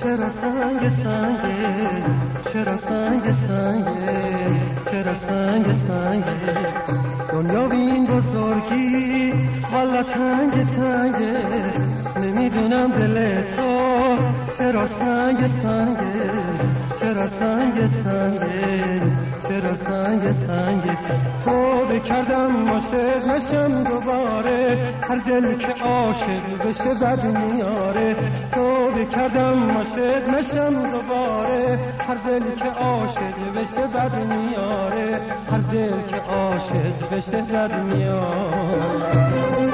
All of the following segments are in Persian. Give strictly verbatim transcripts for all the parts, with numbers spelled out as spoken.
چرا سنگ سنگه، چرا سنگ سنگه، چرا سنگ سنگه. دنیا بی این بزرگی والا تنگ تنگه، نمیدونم دل تو چرا سنگ سنگه، چرا سنگ سنگه، چرا سنگ سنگه. تو بکردم عاشق نشم دوباره، هر دل که عاشق بشه بد میاره. تو بکردم عاشق نشم دوباره، هر دل که عاشق بشه بد میاره، هر دل که عاشق بشه بد میاره.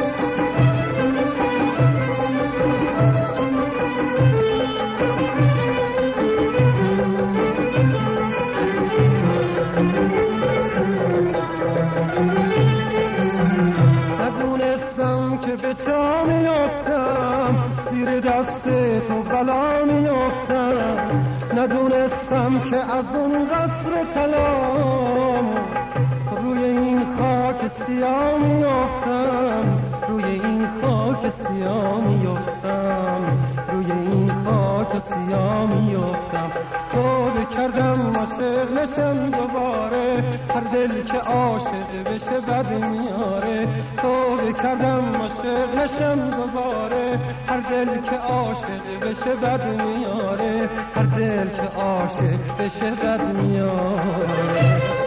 که به چا میافتم، زیر دست تو بلا میافتم. ندونستم که از اون قصر طلا روی این خاک سیاه میافتم، روی این خاک سیاه میافتم، روی این خاک سیاه میافتم. تو بکردم عاشق نشم دوباره، هر دل که عاشق بشه بد میاره. تو بکردم عاشق نشم دوباره، هر دل که عاشق بشه بد میاره، هر دل که عاشق بشه بد میاره.